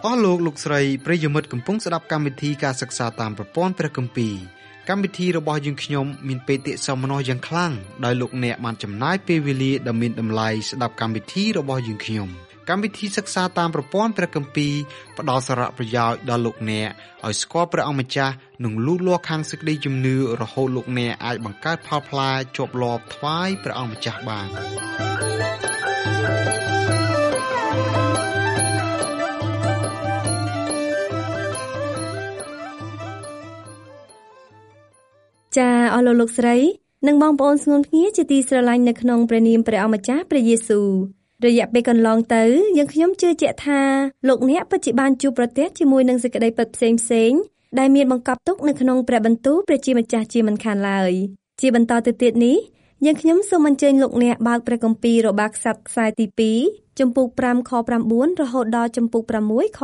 អស់លោកស្រីប្រិយមិត្តកំពុងស្ដាប់កម្មវិធីការសិក្សាតាមប្រព័ន្ធព្រះគម្ពីរកម្មវិធីរបស់យើងខ្ញុំមានបេតិសោមនស្សយ៉ាងខ្លាំងដោយលោកអ្នកបានចំណាយពេលវេលាដ៏មានតម្លៃស្ដាប់កម្មវិធីរបស់យើងខ្ញុំកម្មវិធីសិក្សាតាមប្រព័ន្ធព្រះគម្ពីរផ្ដល់សារៈប្រយោជន៍ដល់លោកអ្នកឲ្យស្គាល់ព្រះអង្គម្ចាស់និងលូតលាស់ខាងសេចក្តីជំនឿរហូតលោកអ្នកអាចបង្កើតផលផ្លែជាប់លាប់ថ្វាយព្រះអង្គម្ចាស់បានចាអស់លោកស្រីនិងបងប្អូនស្ងួនភ្ងាជាទីស្រឡាញ់នៅក្នុងព្រះនាមព្រះអម្ចាស់ព្រះយេស៊ូវរយៈពេលកន្លងទៅយើងខ្ញុំជឿជាក់ថាលោកអ្នកពិតជាបានជួបប្រទះជាមួយនឹងសេចក្តីពិតផ្សេងៗដែលមានបង្កប់ទុកនៅក្នុងព្រះបន្ទូលព្រះជាម្ចាស់ជាមិនខានឡើយជាបន្តទៅទៀតនេះយើងខ្ញុំសូមអញ្ជើញលោកអ្នកបើកព្រះគម្ពីររបាក្សត្រខ្សែទី2ជំពូក5ខ9រហូតដល់ជំពូក6ខ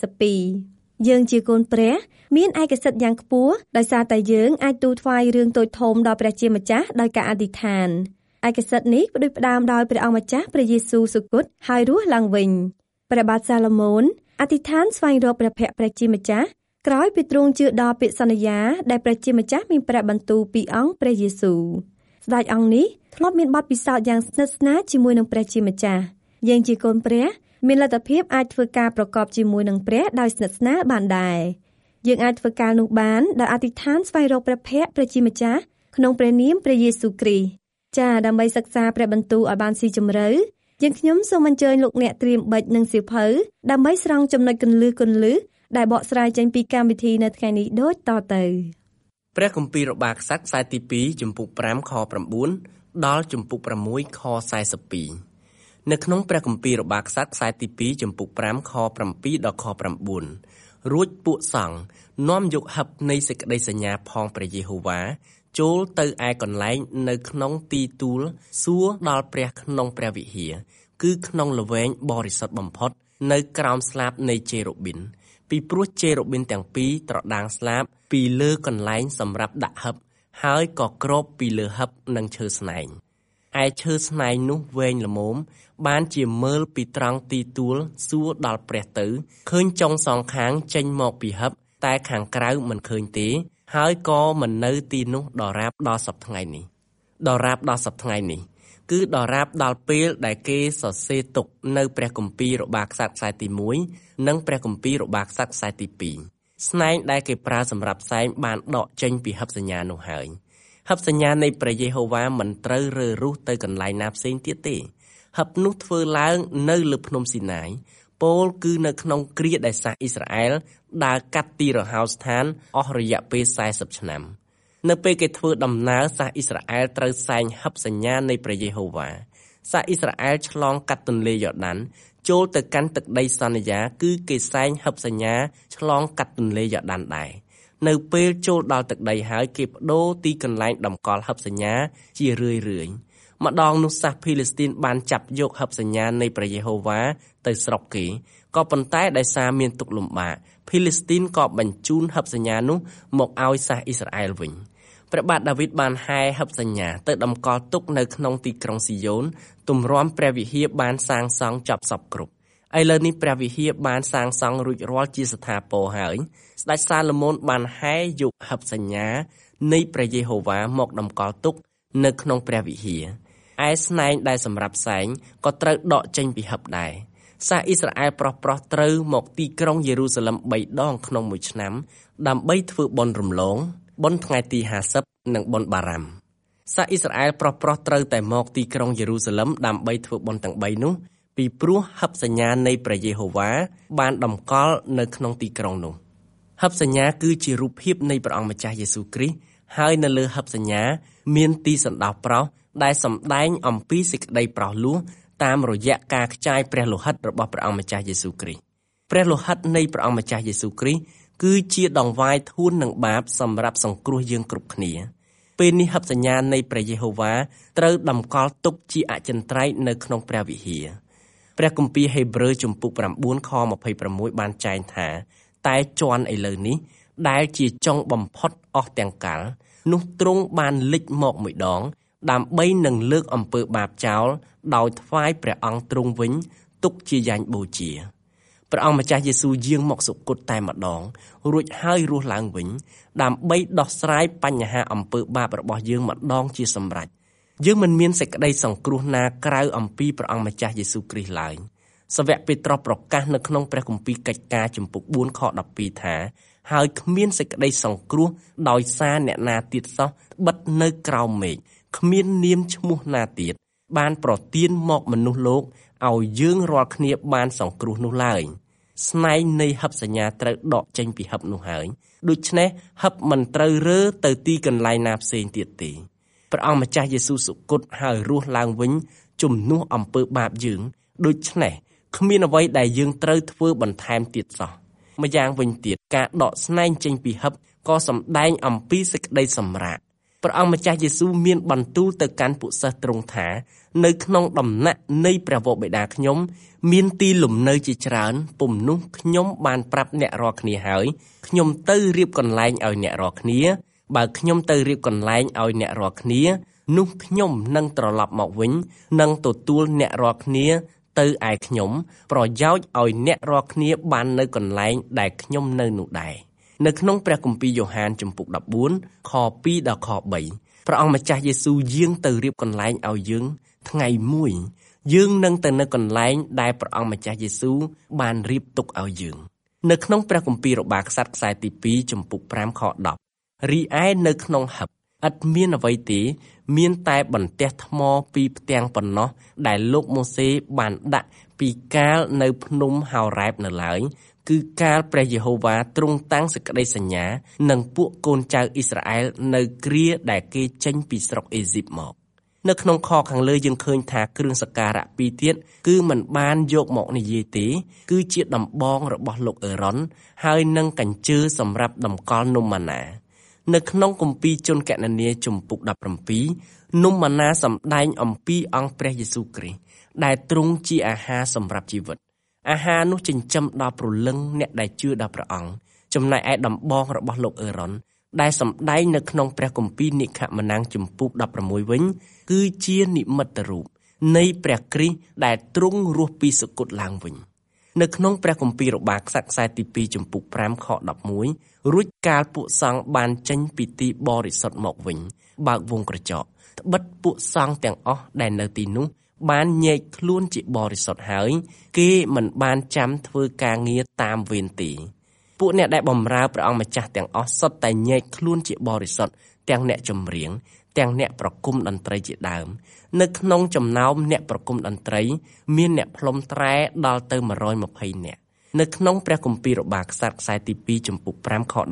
42យើងជាកូនព្រះមានឯកសិទ្ធិយ៉ាងខ្ពស់ដោយសារតែយើងអាចទូលថ្វាយរឿងតូចធំដល់ព្រះជាម្ចាស់ដោយការអធិដ្ឋានឯកសិទ្ធិនេះផ្ដួចផ្ដើមដោយព្រះអង្គម្ចាស់ព្រះយេស៊ូវសុគតហើយរស់ឡើងវិញព្រះបាទសាឡូមោនអធិដ្ឋានស្វែងរកព្រះភ័ក្ត្រព្រះជាម្ចាស់ក្រោយពីទ្រង់ជឿដល់ពាក្យសន្យាដែលព្រះជាម្ចាស់មានព្រះបន្ទូលពីអង្គព្រះយេស៊ូវស្ដេចអង្គនេះធ្លាប់មានបទពិសោធន៍យ៉ាងស្និទ្ធស្នាលជាមួយនឹងព្រះជាម្ចាស់យើងជាកូនព្រះមានលទ្ធភាពអាចធ្វើការប្រកបជាមួយនឹងព្រះដោយស្និទ្ធស្នាលបានដែរយើងអាចធ្វើការនោះបានដោយអធិដ្ឋានស្វែងរកព្រះភ័ក្ត្រព្រះជាម្ចាស់ក្នុងព្រះនាមព្រះយេស៊ូវគ្រីស្ទចា៎ដើម្បីសិក្សាព្រះបន្ទូលឲ្យបានស៊ីជម្រៅយើងខ្ញុំសូមអញ្ជើញលោកអ្នកត្រៀមប៊ិចនិងសៀវភៅដើម្បីស្រង់ចំណុចគន្លឹះដែលបកស្រាយចេញពីកម្មវិធីនៅថ្ងៃនេះដូចតទៅព្រះគម្ពីររបាក្សត្រខ្សែទី2ជំពូក5ខ9ដល់ជំពូក6ខ42នៅក្នុងព្រះគម្ពីររបាក្សត្រខ្សែទី2ជំពូក5ខ7ដល់ខ9រួចពួកសង្ឃនាំយកហឹបនៃសេចក្តីសញ្ញាផងព្រះយេហូវ៉ាចូលទៅឯកន្លែងនៅក្នុងទីទូលសួរដល់ព្រះក្នុងព្រះវិហារគឺក្នុងល្វែងបរិសុទ្ធបំផុតនៅក្រោមស្លាបនៃជេរូប៊ីនពីព្រោះជេរូប៊ីនទាំងពីរត្រដាងស្លាបពីលើកន្លែងសម្រាប់ដាក់ហឹបហើយក៏គ្របពីលើហឹបនឹងឈើស្នែងឯឈើស្នែងនោះវែងល្មមបានជាមើលពីត្រង់ទីទូលសួរដល់ព្រះទៅឃើញចុងសងខាងចេញមកពីហឹបតែខាងក្រៅមិនឃើញទេហើយក៏មិននៅទីនោះដរាបដល់សព្វថ្ងៃនេះគឺដរាបដល់ពេលដែលគេសរសេរទុកនៅព្រះគម្ពីររបាក្សត្រខ្សែទី1និងព្រះគម្ពីររបាក្សត្រខ្សែទី2ស្នែងដែលគេប្រើសម្រាប់ផ្សែងបានដកចេញពីហឹបសញ្ញានោះហើយហឹបសញ្ញានៃព្រះយេហូវ៉ាមិនត្រូវរើរុះទៅកន្លែងណាផ្សេងទៀតទេហឹបនោះធ្វើឡើងនៅលើភ្នំស៊ីណាយពោលគឺនៅក្នុងគ្រាដែលសាសអ៊ីស្រាអែលដើរកាត់ទីរហោស្ថានអស់រយៈពេល40ឆ្នាំនៅពេលគេធ្វើដំណើរសាសអ៊ីស្រាអែលត្រូវសែងហឹបសញ្ញានៃព្រះយេហូវ៉ាសាសអ៊ីស្រាអែលឆ្លងកាត់ទន្លេយ៉ូដានចូលទៅកាន់ទឹកដីសន្យាគឺគេសែងហឹបសញ្ញាឆ្លងកាត់ទន្លេយ៉ូដានដែរនៅពេលចូលដល់ទឹកដីហើយគេបដូរទីកន្លែងតម្កល់ហឹបសញ្ញាជារឿយម្ដងនោះសាសភីលីស្ទីនបានចាប់យកហឹបសញ្ញានៃព្រះយេហូវ៉ាទៅស្រុកគេក៏ប៉ុន្តែដោយសារមានទុក្ខលំបាកភីលីស្ទីនក៏បញ្ជូនហឹបសញ្ញានោះមកឲ្យសាសអ៊ីស្រាអែលវិញព្រះបាទដាវីតបានហែហឹបសញ្ញាទៅតម្កល់ទុកនៅក្នុងទីក្រុងស៊ីយ៉ូនទម្រាំព្រះវិហារបានសាងសង់ចប់សពគ្រប់ឥឡូវនេះព្រះវិហារបានសាងសង់រួចរាល់ជាស្ថាពរហើយស្ដេចសាឡូមោនបានហែយកហឹបសញ្ញានៃព្រះយេហូវ៉ាមកតម្កល់ទុកនៅក្នុងព្រះវិហារឯស្នែងដែលសម្រាប់ផ្សែងក៏ត្រូវដកចេញពីហឹបដែរសាសអ៊ីស្រាអែលប្រុសត្រូវមកទីក្រុងយេរូសាឡឹម3ដងក្នុងមួយឆ្នាំដើម្បីធ្វើបុណ្យរំលងបុណ្យថ្ងៃទី50និងបុណ្យបារ៉ាំសាសអ៊ីស្រាអែលប្រុសត្រូវតែមកទីក្រុងយេរូសាឡឹមដើម្បីធ្វើបុណ្យទាំង3នោះពីព្រោះហឹបសញ្ញានៃព្រះយេហូវ៉ាបានតម្កល់នៅក្នុងទីក្រុងនោះហឹបសញ្ញាគឺជារូបភាពនៃព្រះអង្គម្ចាស់យេស៊ូវគ្រីស្ទហើយនៅលើហឹបសញ្ញាមានទីសណ្ដោះប្រុសដែលសម្ដែងអំពីសេចក្តីប្រោសលោះតាមរយៈការខ្ចាយព្រះលោហិតរបស់ព្រះអង្គម្ចាស់យេស៊ូវគ្រីស្ទព្រះលោហិតនៃព្រះអង្គម្ចាស់យេស៊ូវគ្រីស្ទគឺជាដង្វាយធួននឹងបាបសម្រាប់សង្គ្រោះយើងគ្រប់គ្នាពេលនេះហឹបសញ្ញានៃព្រះយេហូវ៉ាត្រូវតម្កល់ទុកជាអចិន្ត្រៃយ៍នៅក្នុងព្រះវិហារព្រះគម្ពីរហេព្រើរជំពូក9ខ26បានចែងថាតែជាន់ឥឡូវនេះដែលជាចុងបំផុតអស់ទាំងកាលនោះទ្រង់បានលេចមកមួយដងដើម្បីនឹងលើកអំពើបាបចោលដោយថ្វាយព្រះអង្គទ្រង់វិញទុកជាយ៉ាញ់បូជា ពព្រះអង្គម្ចាស់យេស៊ូវយាងមកសុគតតែម្ដងរួចហើយរស់ឡើងវិញដើម្បីដោះស្រាយបញ្ហាអំពើបាបរបស់យើងម្ដងជាសម្រេចយើងមិនមានសេចក្តីសង្គ្រោះណាក្រៅអំពីព្រះអង្គម្ចាស់យេស៊ូវគ្រីស្ទឡើយសាវកពេត្រុសប្រកាសនៅក្នុងព្រះគម្ពីរកិច្ចការជំពូក4ខ12ថាហើយគ្មានសេចក្តីសង្គ្រោះដោយសារអ្នកណាទៀតសោះបិទនៅក្រោមមេឃគ្មាននាមឈ្មោះណាទៀតបានប្រទានមកមនុស្សលោកឲ្យយើងរាល់គ្នាបានសង្គ្រោះនោះឡើយស្នែងនៃហិបសញ្ញាត្រូវដកចេញពីហិបនោះហើយដូច្នេះហិបមិនត្រូវរើទៅទីកន្លែងណាផ្សេងទៀតទេព្រះអង្គម្ចាស់យេស៊ូវសុគតហើយរស់ឡើងវិញជំនួសអំពើបាបយើងដូច្នេះគ្មានអ្វីដែលយើងត្រូវធ្វើបន្ថែមទៀតសោះម្យ៉ាងវិញទៀតការដកស្នែងចេញពីហិបក៏សម្ដែងអំពីសេចក្តីសម្រាកព្រះអង្គម្ចាស់យេស៊ូវមានបន្ទូលទៅកាន់ពួកសិស្សទ្រង់ថានៅក្នុងដំណាក់នៃព្រះវរបិតាខ្ញុំមានទីលំនៅជាច្រើនពុំនោះខ្ញុំបានប្រាប់អ្នករាល់គ្នាហើយខ្ញុំទៅរៀបកន្លែងឲ្យអ្នករាល់គ្នាបើខ្ញុំទៅរៀបកន្លែងឲ្យអ្នករាល់គ្នានោះខ្ញុំនឹងត្រឡប់មកវិញនឹងទទួលអ្នករាល់គ្នាទៅឯខ្ញុំប្រយោជន៍ឲ្យអ្នករាល់គ្នាបាននៅកន្លែងដែលខ្ញុំនៅនោះដែរនៅក្នុងព្រះគម្ពីរយ៉ូហានជំពូក14ខ2ដល់ខ3ព្រះអង្គម្ចាស់យេស៊ូវយាងទៅរៀបកន្លែងឲ្យយើងថ្ងៃមួយយើងនឹងទៅនៅកន្លែងដែលព្រះអង្គម្ចាស់យេស៊ូវបានរៀបទុកឲ្យយើងនៅក្នុងព្រះគម្ពីររបារក្សត្រខ្សែទី2ជំពូក5ខ10រីឯនៅក្នុងហិបឥតមានអ្វីទេមានតែបន្ទះថ្មពីផ្ទាំងប៉ុណ្ណោះដែលលោកម៉ូសេបានដាក់ពីកាលនៅភ្នំហោរ៉ែបនៅឡើយគឺកាលព្រះយេហូវ៉ាទ្រង់តាំងសេចក្តីសញ្ញានឹងពួកកូនចៅអ៊ីស្រាអែលនៅគ្រាដែលគេចេញពីស្រុកអេស៊ីបមកនៅក្នុងខខាងលើយើងឃើញថាគ្រឿងសក្ការៈពីរទៀតគឺមិនបានយកមកនិយាយទេគឺជាដំបងរបស់លោកអេរ៉ុនហើយនឹងកញ្ជើសម្រាប់តម្កល់នំម៉ាណានៅក្នុងគម្ពីរជនគណនាជំពូក17នំម៉ាណាសម្ដែងអំពីអង្គព្រះយេស៊ូវគ្រីស្ទដែលទ្រង់ជាអាហារសម្រាប់ជីវិតអាហារនោះចិញ្ចឹមដល់ព្រលឹងអ្នកដែលជឿដល់ព្រះអង្គចំណែកឯដំបងរបស់លោកអេរ៉ុនដែលសម្ដែងនៅក្នុងព្រះគម្ពីរនិខមណាំងជំពូក16វិញគឺជានិមិត្តរូបនៃព្រះគ្រីស្ទដែលទ្រង់រស់ពីសុគតឡើងវិញនៅក្នុងព្រះគម្ពីររបារក្សត្រខ្សែទី2ជំពូក5ខ11រួចកាលពួកសង្ឃបានចេញពីទីបរិសុទ្ធមកវិញបើកវងក្រចកត្បិតពួកសង្ឃទាំងអស់ដែលនៅទីនោះបានញែកខ្លួនជាបរិសុទ្ធហើយគេមិនបានចាំធ្វើការងារតាមវេនទេពួកអ្នកដែលបម្រើព្រះអង្គម្ចាស់ទាំងអស់សុទ្ធតែញែកខ្លួនជាបរិសុទ្ធទាំងអ្នកចម្រៀងទាំងអ្នកប្រគំតន្ត្រីជាដើមនៅក្នុងចំណោមអ្នកប្រគំតន្ត្រីមានអ្នកផ្លុំត្រែដល់ទៅ120នាក់នៅក្នុងព្រះគម្ពីររបារក្សត្រខ្សែទី2ជំពូក5ខ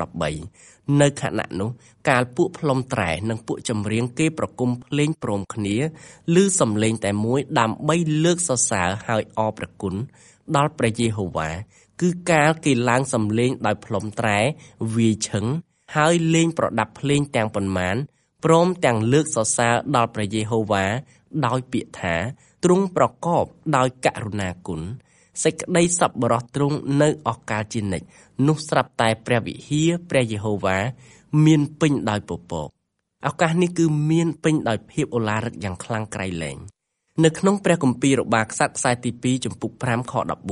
13នៅខណៈនោះកាលពួកផ្លុំត្រែនិងពួកចម្រៀងគេប្រគំភ្លេងព្រមគ្នាឮសំឡេងតែមួយដើម្បីលើកសរសើរហើយអរព្រះគុណដល់ព្រះយេហូវ៉ាគឺកាលគេឡើងសំឡេងដោយផ្លុំត្រែវាយឈឹងហើយលេងប្រដាប់ភ្លេងទាំងប៉ុន្មានព្រមទាំងលើកសរសើរដល់ព្រះយេហូវ៉ាដោយពាក្យថាទ្រង់ប្រកបដោយករុណាគុណសេចក្តីសប្បុរសទ្រង់នៅអស់កលជានិច្ចនោះស្រាប់តែព្រះវិហារព្រះយេហូវ៉ាមានពេញដោយពពកឱកាសនេះគឺមានពេញដោយភាពឧឡារិកយ៉ាងខ្លាំងក្រៃលែងនៅក្នុងព្រះគម្ពីររបារក្សត្រខ្សែទី2ជំពូក5ខ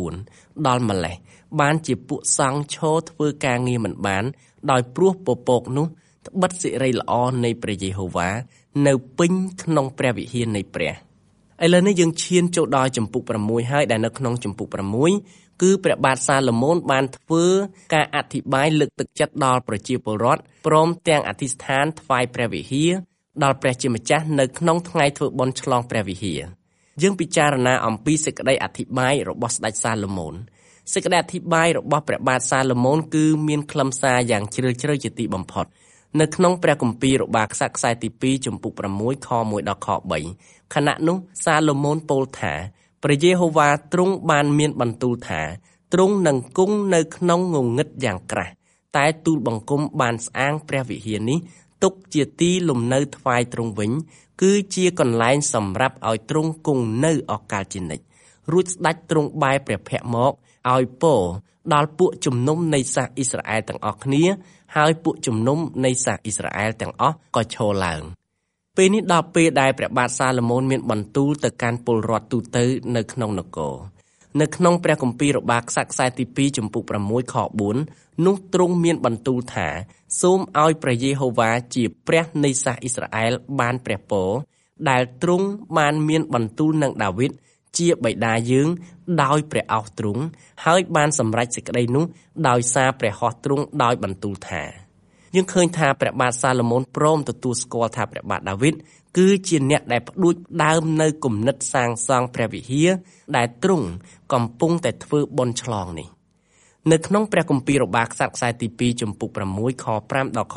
14ដល់ម្លេះបានជាពួកសង្ឃឈរធ្វើការងារមិនបានដោយព្រោះពពកនោះត្បិតសិរីល្អនៃព្រះយេហូវ៉ានៅពេញក្នុងព្រះវិហារនៃព្រះឥឡូវនេះយើងឈានចូលដល់ជំពូក6ហើយដែលនៅក្នុងជំពូក6គឺព្រះបាទសាឡូមោនបានធ្វើការអធិប្បាយលើកទឹកចិត្តដល់ប្រជាពលរដ្ឋព្រមទាំងអធិស្ឋានថ្វាយព្រះវិហារដល់ព្រះជាម្ចាស់នៅក្នុងថ្ងៃធ្វើបុណ្យឆ្លងព្រះវិហារយើងពិចារណាអំពីសេចក្តីអធិប្បាយរបស់ស្ដេចសាឡូមោនសេចក្តីអធិប្បាយរបស់ព្រះបាទសាឡូមោនគឺមានខ្លឹមសារយ៉ាងជ្រាលជ្រៅជាទីបំផុតនៅក្នុងព្រះគម្ពីររបារក្សត្រខ្សែទី2ជំពូក6ខ1ដល់ខ3ខណៈនោះសាឡូមោនពោលថាព្រះយេហូវ៉ាទ្រង់បានមានបន្ទូលថាទ្រង់នឹងគង់នៅក្នុងងងឹតយ៉ាងក្រាស់តែទូលបង្គំបានស្អាងព្រះវិហារនេះទុកជាទីលំនៅថ្វាយទ្រង់វិញគឺជាកន្លែងសម្រាប់ឲ្យទ្រង់គង់នៅអកាលជានិច្ចរួចស្ដេចទ្រង់បែរព្រះភ័ក្ត្រមកឲ្យពរដល់ពួកជំនុំនៃសាសអ៊ីស្រាអែលទាំងអស់គ្នាហើយពួកជំនុំនៃសាសអ៊ីស្រាអែលទាំងអស់ក៏ឈរឡើងពេលនេះដល់ពេលដែលព្រះបាទសាឡូមោនមានបន្ទូលទៅកាន់ពលរដ្ឋទូទៅនៅក្នុងនគរនៅក្នុងព្រះគម្ពីររបស់ក្សត្រខ្សែទី2ចំពុក6ខ4នោះទ្រង់មានបន្ទូលថាសូមឲ្យព្រះយេហូវ៉ាជាព្រះនៃសាសអ៊ីស្រាអែលបានព្រះពរដែលទ្រង់បានមានបន្ទូលនឹងដាវីតជាបិតាយើងដោយព្រះអោសទ្រង់ហើយបានសម្រេចសេចក្តីនោះដោយសារព្រះហស្ថទ្រង់ដោយបន្ទូលថាយើងឃើញថាព្រះបាទសាឡូមោនព្រមទទួលស្គាល់ថាព្រះបាទដាវីតគឺជាអ្នកដែលផ្ដួចផ្ដើមនៅគំនិតសាងសង់ព្រះវិហារដែលទ្រង់កំពុងតែធ្វើបុណ្យឆ្លងនេះនៅក្នុងព្រះគម្ពីររបស់ក្សត្រខ្សែទី2ចំពុក6ខ5ដល់ខ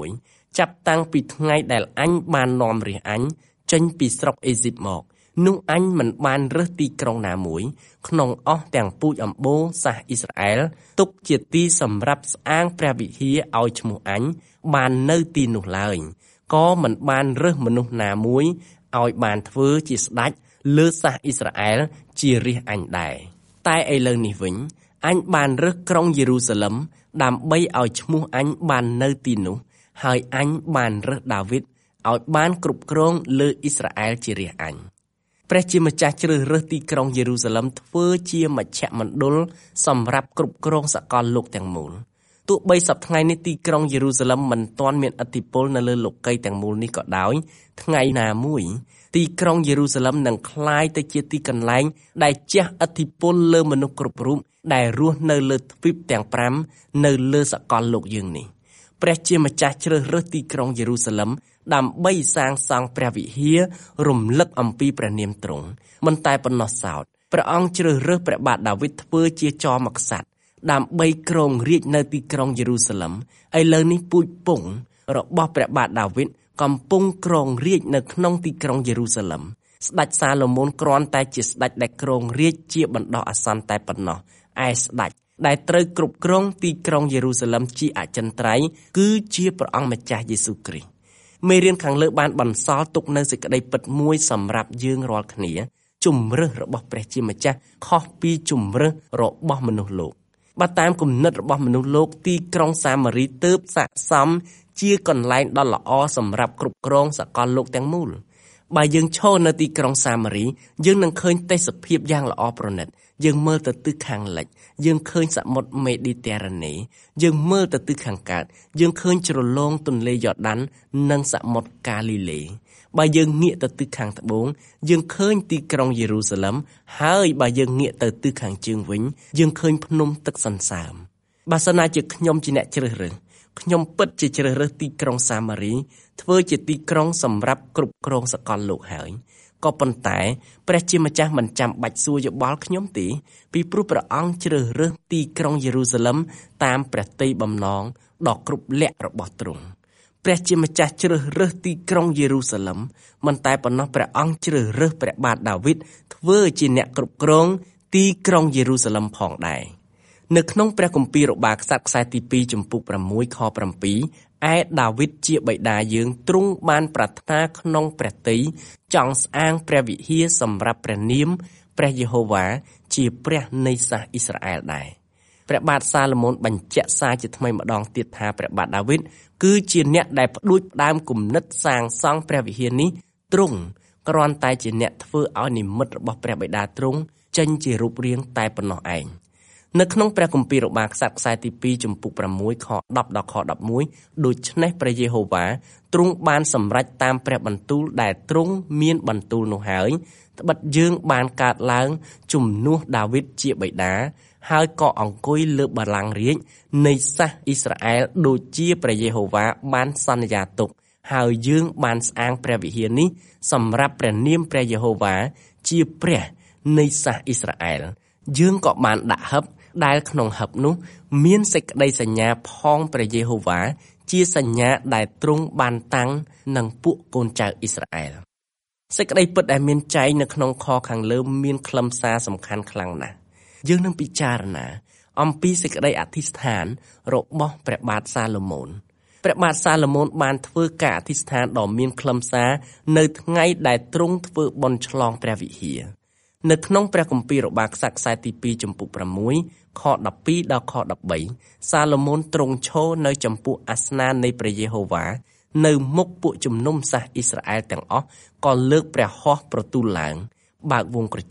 6ចាប់តាំងពីថ្ងៃដែលអញបាននាំរាជអញចេញពីស្រុកអេស៊ីបមកនោះអញមិនបានរើសទីក្រុងណាមួយក្នុងអស់ទាំងពូជអម្បូរសាសអ៊ីស្រាអែលទុកជាទីសម្រាប់ស្អាងព្រះវិហារឲ្យឈ្មោះអញបាននៅទីនោះឡើយក៏មិនបានរើសមនុស្សណាមួយឲ្យបានធ្វើជាស្ដេចលើសាសអ៊ីស្រាអែលជារាជអញដែរតែឥឡូវនេះវិញអញបានរើសក្រុងយេរូសាឡឹមដើម្បីឲ្យឈ្មោះអញបាននៅទីនោះហើយអញបានរើសដាវីតឲ្យបានគ្រប់គ្រងលើអ៊ីស្រាអែលជារាជអញព្រះជាម្ចាស់ជ្រើសរើសទីក្រុងយេរូសាឡឹមធ្វើជាមជ្ឈមណ្ឌលសម្រាប់គ្រប់គ្រងសកលលោកទាំងមូលទោះបីសប្តាហ៍ថ្ងៃនេះទីក្រុងយេរូសាឡឹមមិនទាន់មានឥទ្ធិពលនៅលើលោកីយ៍ទាំងមូលនេះក៏ដោយថ្ងៃណាមួយទីក្រុងយេរូសាឡឹមនឹងក្លាយទៅជាទីកន្លែងដែលជះឥទ្ធិពលលើមនុស្សគ្រប់រូបដែលរស់នៅលើទ្វីបទាំង5នៅលើសកលលោកយើងនេះព្រះជាម្ចាស់ជ្រើសរើសទីក្រុងយេរូសាឡឹមដើម្បីសាងសង់ព្រះវិហាររំលឹកអំពីព្រះនាមទ្រង់មិនតែប៉ុណ្ណោះសោតព្រះអង្គជ្រើសរើសព្រះបាទដាវីតធ្វើជាចោរមកក្សត្រដើម្បីគ្រងរាជ្យនៅទីក្រុងយេរូសាឡឹមឥឡូវនេះពូជពង្សរបស់ព្រះបាទដាវីតកំពុងគ្រងរាជ្យនៅក្នុងទីក្រុងយេរូសាឡឹមស្ដេចសាឡូមោនគ្រាន់តែជាស្ដេចដែលគ្រងរាជ្យជាបណ្ដោះអាសន្នតែប៉ុណ្ណោះឯស្ដេចដែលត្រូវគ្រប់គ្រងទីក្រុងយេរូសាឡឹមជាអចិន្ត្រៃយ៍គឺជាព្រះអង្គម្ចាស់យេស៊ូវគ្រីស្ទមេរៀនខាងលើបានបន្សល់ទុកនៅសេចក្តីពិតមួយសម្រាប់យើងរាល់គ្នាជម្រើសរបស់ព្រះជាម្ចាស់ខុសពីជម្រើសរបស់មនុស្សលោកបើតាមគំនិតរបស់មនុស្សលោកទីក្រុងសាម៉ារីទើបស័ក្តិសមជាកន្លែងដ៏ល្អសម្រាប់គ្រប់គ្រងសកលលោកទាំងមូលបើយើងឈរនៅទីក្រុងសាម៉ារីយើងនឹងឃើញទេសភាពយ៉ាងល្អប្រណិតយើងមើលទៅទិសខាងលិចយើងឃើញសមុទ្រមេឌីទែរ៉ាណេយើងមើលទៅទិសខាងកើតយើងឃើញជ្រលងទន្លេយ៉ូដាននិងសមុទ្រកាលីលេបើយើងងាកទៅទិសខាងត្បូងយើងឃើញទីក្រុងយេរូសាឡឹមហើយបើយើងងាកទៅទិសខាងជើងវិញយើងឃើញភ្នំទឹកសន្សើមបើសិនណាជាខ្ញុំជាអ្នកជ្រើសរើសខ្ញុំពិតជាជ្រើសរើសទីក្រុងសាម៉ារីធ្វើជាទីក្រុងសម្រាប់គ្រប់គ្រងសកលលោកហើយក៏ប៉ុន្តែព្រះជាម្ចាស់មិនចាំបាច់សួរយោបល់ខ្ញុំទេពីព្រោះព្រះអង្គជ្រើសរើសទីក្រុងយេរូសាឡឹមតាមព្រះទ័យបំណងដ៏គ្រប់លក្ខរបស់ទ្រង់ព្រះជាម្ចាស់ជ្រើសរើសទីក្រុងយេរូសាឡឹមមិនតែប៉ុណ្ណោះព្រះអង្គជ្រើសរើសព្រះបាទដាវីតធ្វើជាអ្នកគ្រប់គ្រងទីក្រុងយេរូសាឡឹមផងដែរនៅក្នុងព្រះគម្ពីររបស់ក្សត្រខ្សែទី2ចំពុក6ខ7ឯដាវីតជាបិតាយើងទ្រង់បានប្រាថ្នាក្នុងព្រះទ័យចង់ស្អាងព្រះវិហារសម្រាប់ព្រះនាមព្រះយេហូវ៉ាជាព្រះនៃសាសអ៊ីស្រាអែលដែរព្រះបាទសាឡូមោនបញ្ជាក់សារជាថ្មីម្ដងទៀតថាព្រះបាទដាវីតគឺជាអ្នកដែលផ្ដួចផ្ដើមគំនិតសាងសង់ព្រះវិហារនេះទ្រង់គ្រាន់តែជាអ្នកធ្វើឲ្យនិមិត្តរបស់ព្រះបិតាទ្រង់ចេញជារូបរាងតែប៉ុណ្ណោះឯងនៅក្នុងព្រះគម្ពីររបស់ក្សត្រខ្សែទី2ចំពុក6ខ10ដល់ខ11ដូច្នេះព្រះយេហូវ៉ាទ្រង់បានសម្រេចតាមព្រះបន្ទូលដែលទ្រង់មានបន្ទូលនោះហើយត្បិតយើងបានកើតឡើងជំនួសដាវីតជាបិតាហើយក៏អង្គុយលើបល្ល័ង្ករាជ្យនៃសាសអ៊ីស្រាអែលដូចជាព្រះយេហូវ៉ាបានសន្យាទុកហើយយើងបានស្អាងព្រះវិហារនេះសម្រាប់ព្រះនាមព្រះយេហូវ៉ាជាព្រះនៃសាសអ៊ីស្រាអែលយើងក៏បានដាក់ហឹបដែលក្នុងហឹបនោះមានសេចក្តីសញ្ញាផងព្រះយេហូវ៉ាជាសញ្ញាដែលទ្រង់បានតាំងនឹងពួកកូនចៅអ៊ីស្រាអែលសេចក្តីពិតដែលមានចែងនៅក្នុងខខាងលើមានខ្លឹមសារសំខាន់ខ្លាំងណាស់យើងនឹងពិចារណាអំពីសេចក្តីអធិស្ឋានរបស់ព្រះបាទសាឡូមោនព្រះបាទសាឡូមោនបានធ្វើការអធិស្ឋានដ៏មានខ្លឹមសារនៅថ្ងៃដែលទ្រង់ធ្វើបុណ្យឆ្លងព្រះវិហារនៅក្នុងព្រះគម្ពីររបស់ក្សត្រខ្សែទី2ចំពុក6ខ12ដល់ខ13សាឡូមោនទ្រង់ឈរនៅចំពោះអាសនៈនៃព្រះយេហូវ៉ានៅមុខពួកជំនុំសាសអ៊ីស្រាអែលទាំងអស់ក៏លើកព្រះហស្ថប្រទូលឡើងបើកវងក្រចក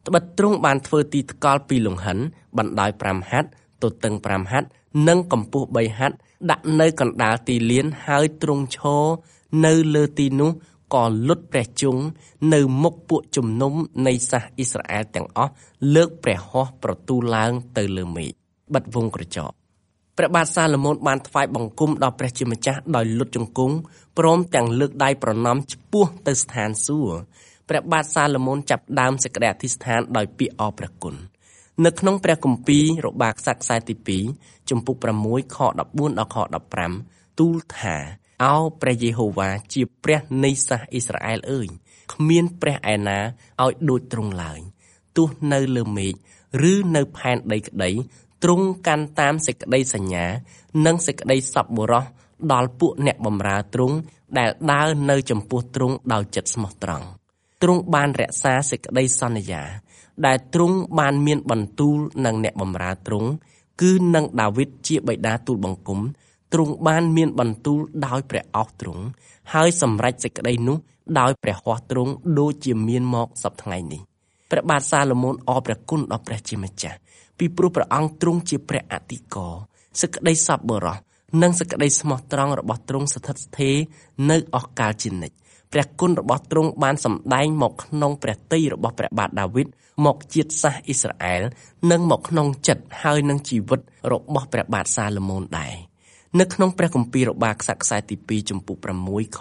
ត្បិតទ្រង់បានធ្វើទីថ្កល់ពីលង្ហិនបណ្ដោយ5ហត្ថទទឹង5ហត្ថនិងកម្ពស់3ហត្ថដាក់នៅកណ្ដាលទីលានហើយទ្រង់ឈរនៅលើទីនោះក៏លុតព្រះជង្សនៅមុខពួកជំនុំនៃសាសអ៊ីស្រាអែលទាំងអស់លើកព្រះហស្ថប្រទូលឡើងទៅលើមេឃបិទវងក្រចកព្រះបាទសាឡូមោនបានថ្វាយបង្គំដល់ព្រះជាម្ចាស់ដោយលុតជង្គង់ព្រមទាំងលើកដៃប្រណម្យឆ្ពោះទៅស្ថានសួគ៌ព្រះបាទសាឡូមោនចាប់ដើមសេចក្តីអធិស្ឋានដោយពាក្យអរព្រះគុណនៅក្នុងព្រះគម្ពីររបាក្សត្រខ្សែទី2ជំពូក6ខ14ដល់ខ15ទូលថាឱព្រះយេហូវ៉ាជាព្រះនៃសាសអ៊ីស្រាអែលអើយគ្មានព្រះឯណាឲ្យដូចទ្រង់ឡើយទោះនៅលើមេឃឬនៅផែនដីក្តីទ្រង់កាន់តាមសេចក្តីសញ្ញានិងសេចក្តីសប្បុរសដល់ពួកអ្នកបម្រើទ្រង់ដែលដើរនៅចំពោះទ្រង់ដោយចិត្តស្មោះត្រង់ទ្រង់បានរក្សាសេចក្តីសន្យាដែលទ្រង់បានមានបន្ទូលនឹងអ្នកបម្រើទ្រង់គឺនឹងដាវីតជាបិតាទូលបង្គំទ្រង់បានមានបន្ទូលដោយព្រះអស់ទ្រង់ហើយសម្រេចសេចក្តីនោះដោយព្រះហស្ថទ្រង់ដូចជាមានមកសព្វថ្ងៃនេះព្រះបាទសាឡូមោនអរព្រះគុណដល់ព្រះជាម្ចាស់ពីព្រោះព្រះអង្គទ្រង់ជាព្រះអធិការសេចក្តីសប្បុរសនិងសេចក្តីស្មោះត្រង់របស់ទ្រង់ស្ថិតស្ថេរនៅអស់កលជានិច្ចព្រះគុណរបស់ទ្រង់បានសម្ដែងមកក្នុងព្រះទ័យរបស់ព្រះបាទដាវីតមកជាតិសាសអ៊ីស្រាអែលនិងមកក្នុងចិត្តហើយនឹងជីវិតរបស់ព្រះបាទសាឡូមោនដែរនៅក្នុងព្រះគម្ពីររបាក្សត្រខ្សែទី2ជំពូក6ខ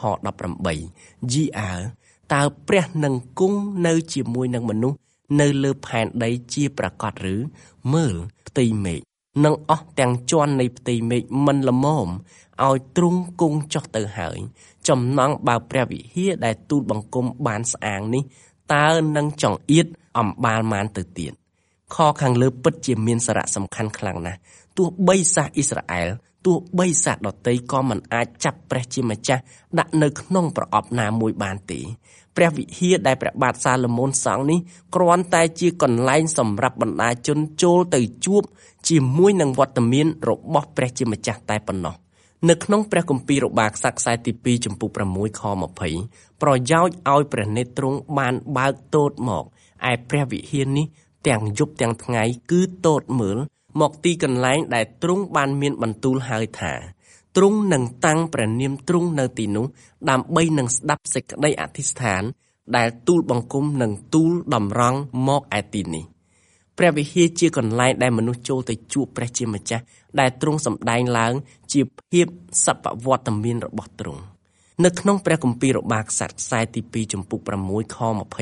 18យីអើតើព្រះនឹងគង់នៅជាមួយនឹងមនុស្សនៅលើផែនដីជាប្រកាសឬមើលផ្ទៃមេឃនិងអស់ទាំងជាន់នៃផ្ទៃមេឃមិនល្មមឲ្យទ្រង់គង់ចុះទៅហើយចំណងបើព្រះវិហារដែលទូលបង្គំបានស្អាងនេះតើនឹងចង្អៀតអំបាលមានទៅទៀតខខាងលើពិតជាមានសារៈសំខាន់ខ្លាំងណាស់ទោះបីសាសអ៊ីស្រាអែលទោះបីសាសដតីក៏មិនអាចចាប់ព្រះជាម្ចាស់ដាក់នៅក្នុងប្រអប់ណាមួយបានទេព្រះវិហារដែលព្រះបាទសាឡូមោនសង់នេះគ្រាន់តែជាកន្លែងសម្រាប់បណ្ដាជនចូលទៅជួបជាមួយនឹងវត្តមានរបស់ព្រះជាម្ចាស់តែប៉ុណ្ណោះនៅក្នុងព្រះគម្ពីររបាក្សត្រខ្សែទី2ជំពូក6ខ20ប្រយោជន៍ឲ្យព្រះនេត្រទ្រង់បានបើកទតមកឯព្រះវិហារនេះទាំងយប់ទាំងថ្ងៃគឺទតមើលមកទីកន្លែងដែលទ្រង់បានមានបន្ទូលហើយថាទ្រង់នឹងតាំងព្រះនាមទ្រង់នៅទីនោះដើម្បីនឹងស្ដាប់សេចក្តីអធិស្ឋានដែលទូលបង្គំនឹងទូលតម្រង់មកឯទីនេះព្រះវិហារជាកន្លែងដែលមនុស្សចូលទៅជួបព្រះជាម្ចាស់ដែលទ្រង់សម្ដែងឡើងជាភាពសប្បវត្តមានរបស់ទ្រង់នៅក្នុងព្រះគម្ពីររបាក្សត្រខ្សែទី2ជំពូក6ខ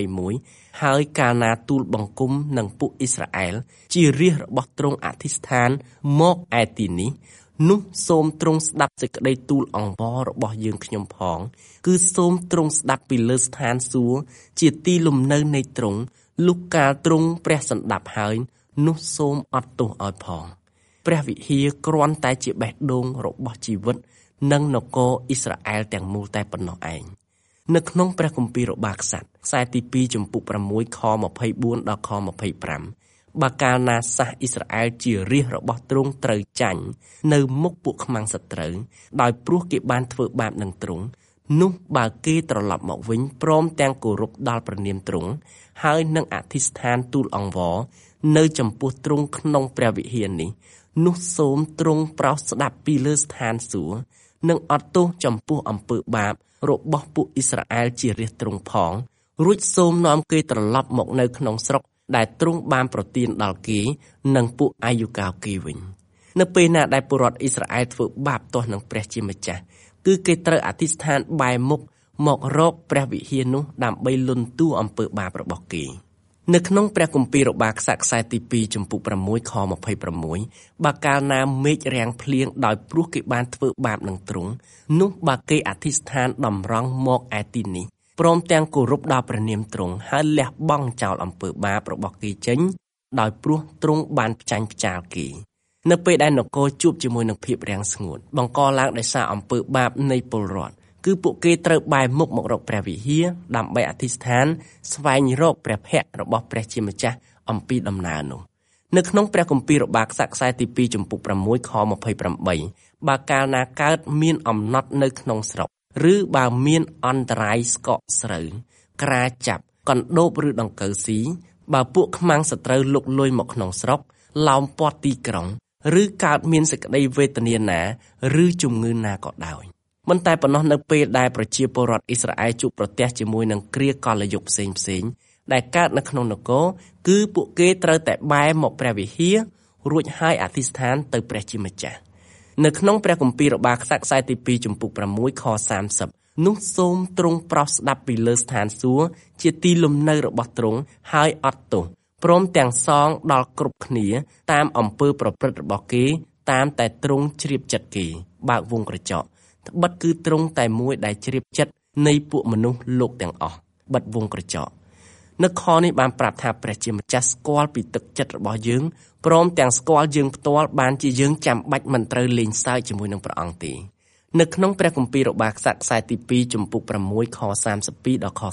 21ហើយកាលណាទូលបង្គំនឹងពួកអ៊ីស្រាអែលជារាជរបស់ទ្រង់អធិស្ឋានមកឯទីនេះនោះសូមទ្រង់ស្ដាប់សេចក្តីទូលអង្វររបស់យើងខ្ញុំផងគឺសូមទ្រង់ស្ដាប់ពីលើស្ថានសួគ៌ជាទីលំនៅនៃទ្រង់លុះកាលទ្រង់ព្រះសណ្ដាប់ហើយនោះសូមអត់ទោសឲ្យផងព្រះវិហារគ្រាន់តែជាបេះដូងរបស់ជីវិតនិងនគរអ៊ីស្រាអែលទាំងមូលតែប៉ុណ្ណោះឯងនៅក្នុងព្រះគម្ពីររបាក្សត្រខ្សែទី2ជំពូក6ខ24ដល់ខ25បើកាលណាសាសអ៊ីស្រាអែលជារាជរបស់ទ្រង់ត្រូវចាញ់នៅមុខពួកខ្មាំងសត្រូវដោយព្រោះគេបានធ្វើបាបនឹងទ្រង់នោះបើគេត្រឡប់មកវិញព្រមទាំងគោរពដល់ព្រះនាមទ្រង់ហើយនឹងអធិស្ឋានទូលអង្វរនៅចំពោះទ្រង់ក្នុងព្រះវិហារនេះនោះសូមទ្រង់ប្រោសស្ដាប់ពីលើស្ថានសួគ៌និងអត់ទោសចំពោះអំពើបាបរបស់ពួកអ៊ីស្រាអែលជារាជទ្រង់ផងរួចសូមនាំគេត្រឡប់មកនៅក្នុងស្រុកដែលទ្រង់បានប្រទានដល់គេនិងពួកអាយុកាវគេវិញនៅពេលណាដែលពលរដ្ឋអ៊ីស្រាអែលធ្វើបាបទាស់នឹងព្រះជាម្ចាស់គឺគេត្រូវអធិស្ឋានបែរមុខមករកព្រះវិហារនោះដើម្បីលន់តួអំពើបាបរបស់គេនៅក្នុងព្រះគម្ពីររបាក្សត្រខ្សែទី2ជំពូក6ខ26បើកាលណាមេឃរាំងភ្លៀងដោយព្រោះគេបានធ្វើបាបនឹងទ្រង់នោះបើគេអធិស្ឋានតម្រង់មកឯទីនេះព្រមទាំងគោរពដល់ព្រះនាមទ្រង់ហើយលះបង់ចោលអំពើបាបរបស់គេចេញដោយព្រោះទ្រង់បានផ្ចាញ់ផ្ចាលគេនៅពេលដែលនគរជួបជាមួយនឹងភាពរាំងស្ងួតបង្កឡើងដោយសារអំពើបាបនៃពលរដ្ឋគឺពួកគេត្រូវបែរមុខមករកព្រះវិហារដើម្បីអធិស្ឋានស្វែងរកព្រះភ័ក្ត្ររបស់ព្រះជាម្ចាស់អំពីដំណើរនោះនៅក្នុងព្រះគម្ពីររបាក្សត្រខ្សែទី2ជំពូក6ខ28បើកាលណាកើតមានអំណត់នៅក្នុងស្រុកឬបើមានអន្តរាយស្កកស្រូវក្រាចាប់កណ្ដូបឬដង្កូវស៊ីបើពួកខ្មាំងសត្រូវលុកលុយមកក្នុងស្រុកឡោមព័ទ្ធទីក្រុងឬកើតមានសេចក្តីវេទនាណាឬជំងឺណាក៏ដោយមិនតែប៉ុណ្ណោះនៅពេលដែលប្រជាពលរដ្ឋអ៊ីស្រាអែលជួបប្រទះជាមួយនឹងគ្រាកលយុគផ្សេងៗដែលកើតនៅក្នុងនគរគឺពួកគេត្រូវតែបែរមកព្រះវិហាររួចហើយអធិស្ឋានទៅព្រះជាម្ចាស់នៅក្នុងព្រះគម្ពីររបាខ្សែទី2ចំពុក6ខ30នោះសូមទ្រង់ប្រោសស្ដាប់ពីលើស្ថានសួគ៌ជាទីលំនៅរបស់ទ្រង់ហើយអត់ទោសព្រមទាំងសងដល់គ្រប់គ្នាតាមអំពើប្រព្រឹត្តរបស់គេតាមតែទ្រង់ជ្រាបចិត្តគេបើកវងក្រចកត្បិតគឺទ្រង់តែមួយដែលជ្រាបចិត្តនៃពួកមនុស្សលោកទាំងអស់បិទវងក្រចកនៅខនេះបានប្រាប់ថាព្រះជាម្ចាស់ស្គាល់ពីទឹកចិត្តរបស់យើងព្រមទាំងស្គាល់យើងផ្ទាល់បានជាយើងចាំបាច់មិនត្រូវលេងសើចជាមួយនឹងព្រះអង្គទេនៅក្នុងព្រះគម្ពីររបាខ្សែទី2ចំពុក6ខ32ដល់ខ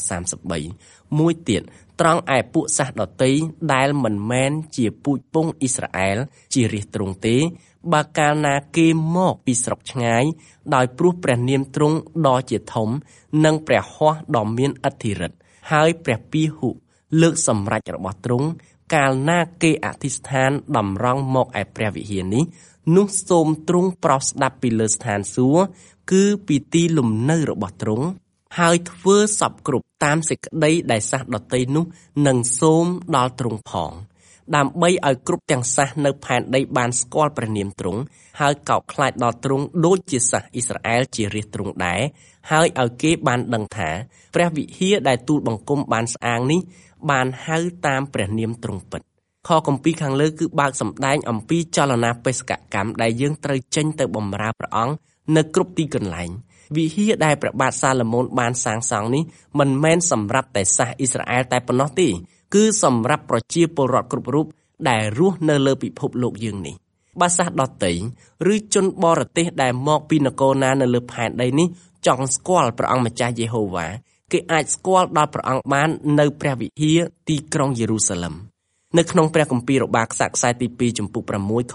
33មួយទៀតត្រង់ឯពួកសាសដតីដែលមិនមែនជាពូជពង្សអ៊ីស្រាអែលជារាជទ្រង់ទេបើកាលណាគេមកពីស្រុកឆ្ងាយដោយព្រោះព្រះនាមទ្រង់ដ៏ជាធំនិងព្រះហស្ថដ៏មានឥទ្ធិឫទ្ធិហើយព្រះពាហុលើកសម្រេចរបស់ទ្រង់កាលណាគេអធិស្ឋានតម្រង់មកឯព្រះវិហារនេះនោះសូមទ្រង់ប្រោសស្ដាប់ពីលើស្ថានសួគ៌គឺពីទីលំនៅរបស់ទ្រង់ហើយធ្វើសពគ្រប់តាមសេចក្តីដែលសាសដតីនោះនឹងសូមដល់ទ្រង់ផងដើម្បីឲ្យគ្រប់ទាំងសាសនៅផែនដីបានស្គាល់ព្រះនាមទ្រង់ហើយកោតខ្លាចដល់ទ្រង់ដូចជាសាសអ៊ីស្រាអែលជារាជទ្រង់ដែរហើយឲ្យគេបានដឹងថាព្រះវិហារដែលទូលបង្គំបានស្អាងនេះបានហៅតាមព្រះនាមទ្រង់ពិតខគម្ពីរខាងលើគឺបើកសម្ដែងអំពីចលនាបេសកកម្មដែលយើងត្រូវចេញទៅបម្រើព្រះអង្គនៅគ្រប់ទីកន្លែងវិហារដែលព្រះបាទសាឡូមោនបានសាងសង់នេះមិនមែនសម្រាប់តែសាសអ៊ីស្រាអែលតែប៉ុណ្ណោះទេគឺសម្រាប់ប្រជាពលរដ្ឋគ្រប់រូបដែលរស់នៅលើពិភពលោកយើងនេះបើសាសដតីឬជនបរទេសដែលមកពីនគរណានៅលើផែនដីនេះចង់ស្គាល់ព្រះអង្គម្ចាស់យេហូវ៉ាគេអាចស្គាល់ដល់ព្រះអង្គបាននៅព្រះវិហារទីក្រុងយេរូសាឡឹមនៅក្នុងព្រះគម្ពីររបាខ្សែទី2ចំពុក6ខ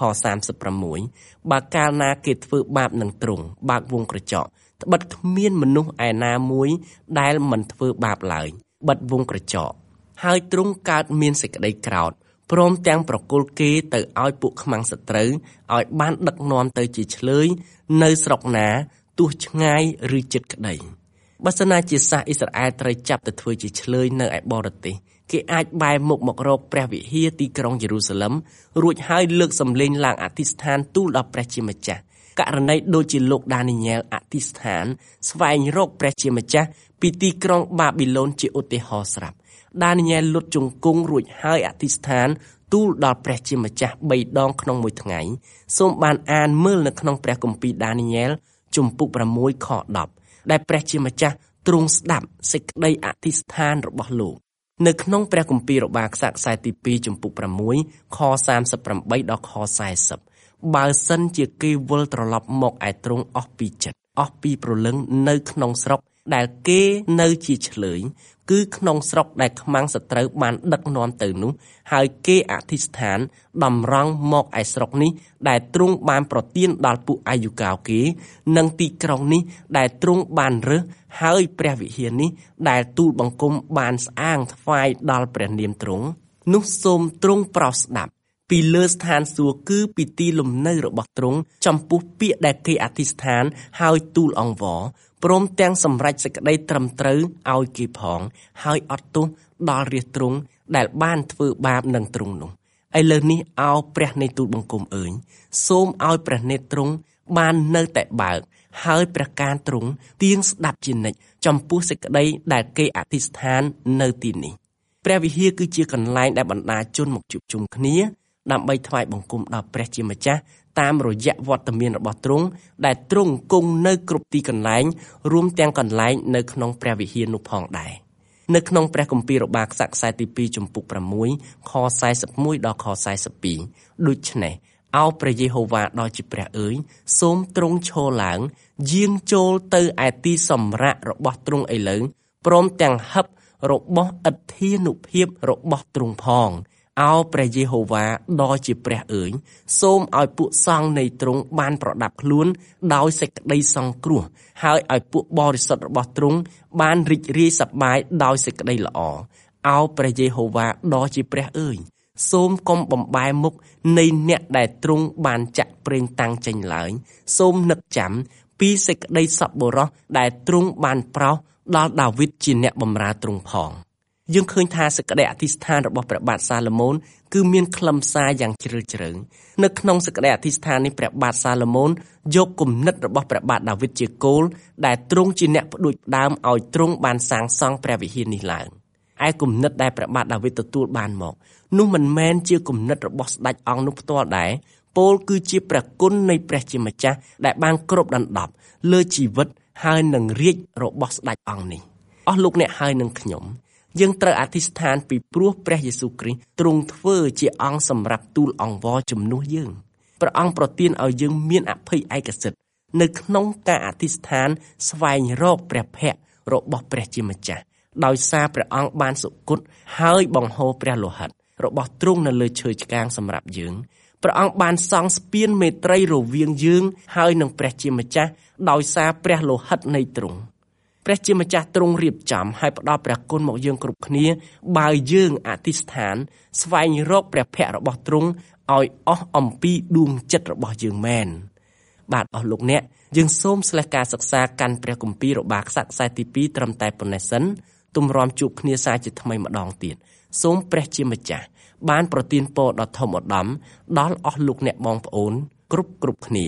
36បើកាលណាគេធ្វើបាបនឹងទ្រង់បើកវងក្រចកត្បិតគ្មានមនុស្សឯណាមួយដែលមិនធ្វើបាបឡើយបិទវងក្រចកហើយទ្រង់កើតមានសេចក្តីក្រោធព្រមទាំងប្រគល់គេទៅឲ្យពួកខ្មាំងសត្រូវឲ្យបានដឹកនាំទៅជាឆ្លើយនៅស្រុកណាទោះឆ្ងាយឬជិតក្តីបើសិនណាជាសាសអ៊ីស្រាអែលត្រូវចាប់ទៅធ្វើជាឆ្លើយនៅឯបរទេសគេអាចបែរមុខមករកព្រះវិហារទីក្រុងយេរូសាឡឹមរួចហើយលើកសម្លេងឡើងអធិស្ឋានទូលដល់ព្រះជាម្ចាស់ករណីដូចជាលោកដានីញ៉ែលអធិស្ឋានស្វែងរកព្រះជាម្ចាស់ពីទីក្រុងបាប៊ីឡូនជាឧទាហរណ៍ស្រាប់ដានីញ៉ែលលុតជង្គង់រួចហើយអធិស្ឋានទូលដល់ព្រះជាម្ចាស់3ដងក្នុងមួយថ្ងៃសូមបានអានមើលនៅក្នុងព្រះគម្ពីរដានីញ៉ែលជំពូក6ខ10ដែលព្រះជាម្ចាស់ទ្រង់ស្ដាប់សេចក្តីអធិស្ឋានរបស់លោកនៅក្នុងព្រះគម្ពីររបាខ្សែទី2ចំពុក6ខ38ដល់ខ40បើសិនជាគេវិលត្រឡប់មកឯទ្រង់អស់ពីចិត្តអស់ពីព្រលឹងនៅក្នុងស្រុកដែលគេនៅជាឆ្លើយគឺក្នុងស្រុកដែលខ្មាំងសត្រូវបានដឹកនាំទៅនោះហើយគេអធិស្ឋានតម្រង់មកឯស្រុកនេះដែលទ្រង់បានប្រទានដល់ពួកអាយុកាវគេនិងទីក្រុងនេះដែលទ្រង់បានរើសហើយព្រះវិហារនេះដែលទូលបង្គំបានស្អាងថ្វាយដល់ព្រះនាមទ្រង់នោះសូមទ្រង់ប្រោសស្ដាប់ពីលើស្ថានសួគ៌គឺពីទីលំនៅរបស់ទ្រង់ចំពោះពាក្យដែលគេអធិស្ឋានហើយទូលអង្វរព្រមទាំងសម្រេចសេចក្តីត្រឹមត្រូវឲ្យគេផងហើយអត់ទោសដល់រាជទ្រង់ដែលបានធ្វើបាបនឹងទ្រង់នោះឥឡូវនេះអោព្រះនៃទូលបង្គំអើយសូមឲ្យព្រះនេត្រទ្រង់បាននៅតែបើកហើយព្រះកានទ្រង់ទៀងស្ដាប់ជានិច្ចចំពោះសេចក្តីដែលគេអធិស្ឋាននៅទីនេះព្រះវិហារគឺជាកន្លែងដែលបណ្ដាជនមកជួបជុំគ្នាដើម្បីថ្វាយបង្គំដល់ព្រះជាម្ចាស់តាមរយៈវត្តមានរបស់ទ្រង់ដែលទ្រង់គង់នៅគ្រប់ទីកន្លែងរួមទាំងកន្លែងនៅក្នុងព្រះវិហារនោះផងដែរនៅក្នុងព្រះគម្ពីររបាខ្សែទី2ចំពុក6ខ41ដល់ខ42ដូច្នេះអោព្រះយេហូវ៉ាដ៏ជាព្រះអើយសូមទ្រង់ឈរឡើងយាងចូលទៅឯទីសម្រាករបស់ទ្រង់ឥឡូវព្រមទាំងហឹបរបស់ឥទ្ធានុភាពរបស់ទ្រង់ផងអោព្រះយេហូវ៉ាដ៏ជាព្រះអើយសូមឲ្យពួកសង្ឃនៃទ្រង់បានប្រដាប់ខ្លួនដោយសេចក្តីសង្គ្រោះហើយឲ្យពួកបរិសុទ្ធរបស់ទ្រង់បានរីករាយសប្បាយដោយសេចក្តីល្អអោព្រះយេហូវ៉ាដ៏ជាព្រះអើយសូមកុំបំបែមុខនៃអ្នកដែលទ្រង់បានចាក់ប្រេងតាំងចេញឡើយសូមនឹកចាំពីសេចក្តីសប្បុរសដែលទ្រង់បានប្រោសដល់ដាវីតជាអ្នកបម្រើទ្រង់ផងយើងឃើញថាសេចក្តីអធិស្ឋានរបស់ព្រះបាទសាឡូមោនគឺមានខ្លឹមសារយ៉ាងជ្រាលជ្រៅនៅក្នុងសេចក្តីអធិស្ឋាននេះព្រះបាទសាឡូមោនយកគំនិតរបស់ព្រះបាទដាវីតជាគោលដែលទ្រង់ជាអ្នកផ្ដួចផ្ដើមឲ្យទ្រង់បានសាងសង់ព្រះវិហារនេះឡើងឯគំនិតដែលព្រះបាទដាវីតទទួលបានមកនោះមិនមែនជាគំនិតរបស់ស្ដេចអង្គនោះផ្ទាល់ដែរពោលគឺជាព្រះគុណនៃព្រះជាម្ចាស់ដែលបានគ្របដណ្ដប់លើជីវិតហើយនឹងរាជ្យរបស់ស្ដេចអង្គនេះអស់លោកអ្នកហើយនឹងខ្ញុំយើងត្រូវអធិស្ឋានពីព្រោះព្រះយេស៊ូវគ្រីស្ទទ្រង់ធ្វើជាអង្គសម្រាប់ទូលអង្វរជំនួសយើងព្រះអង្គប្រទានឲ្យយើងមានអភ័យឯកសិទ្ធិនៅក្នុងការអធិស្ឋានស្វែងរកព្រះភ័ក្ត្ររបស់ព្រះជាម្ចាស់ដោយសារព្រះអង្គបានសុគតហើយបង្ហូរព្រះលោហិតរបស់ទ្រង់នៅលើឈើឆ្កាងសម្រាប់យើងព្រះអង្គបានសង់ស្ពានមេត្រីរវាងយើងហើយនឹងព្រះជាម្ចាស់ដោយសារព្រះលោហិតនៃទ្រង់ព្រះជាម្ចាស់ទ្រង់រៀបចំហើយផ្ដល់ព្រះគុណមកយើងគ្រប់គ្នាបើយើងអធិស្ឋានស្វែងរកព្រះភ័ក្ត្ររបស់ទ្រង់ឲ្យអស់អំពីដួងចិត្តរបស់យើងមែនបាទអស់លោកអ្នកយើងសូមស្លេះការសិក្សាកាន់ព្រះគម្ពីររបារក្សត្រខ្សែទី2ត្រឹមតែប៉ុណ្ណេះសិនទម្រាំជួបគ្នាសាជាថ្មីម្ដងទៀតសូមព្រះជាម្ចាស់បានប្រទានពរដ៏ធំឧត្តមដល់អស់លោកអ្នកបងប្អូនគ្រប់គ្នា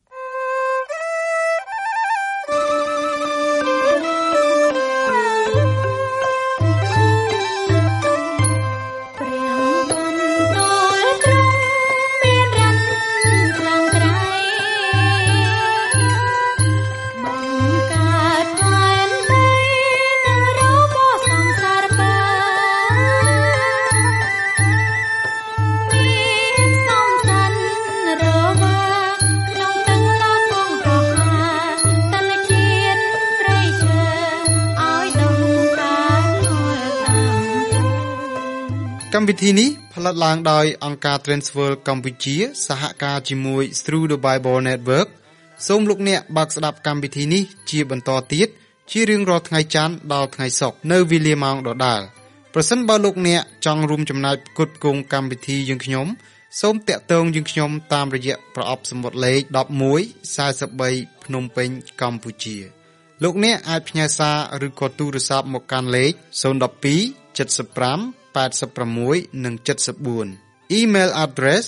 កម្មវិធីនេះផលិតឡើងដោយអង្គការ Transworld កម្ពុជាសហការជាមួយ Through the Bible Network សូមលោកអ្នកបើកស្ដាប់កម្មវិធីនេះជាបន្តទៀតជារៀងរាល់ថ្ងៃច័ន្ទដល់ថ្ងៃសុក្រនៅវេលាម៉ោងដដែលប្រសិនបើលោកអ្នកចង់រួមចំណែកផ្គត់ផ្គង់កម្មវិធីយើងខ្ញុំសូមតាក់ទងយើងខ្ញុំតាមរយៈប្រអប់សំបុត្រលេខ1143ភ្នំពេញកម្ពុជាលោកអ្នកអាចផ្ញើសារឬក៏ទូរស័ព្ទមកកាន់លេខ012 75 86 និង 74 Email address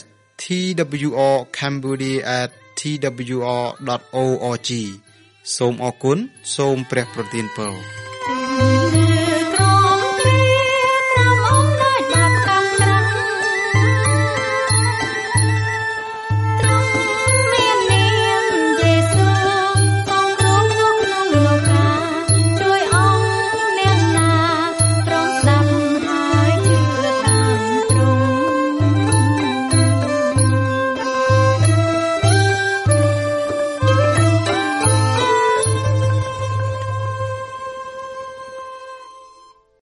twrcambodia@twr.org សូមអរគុណសូមព្រះប្រទានពរ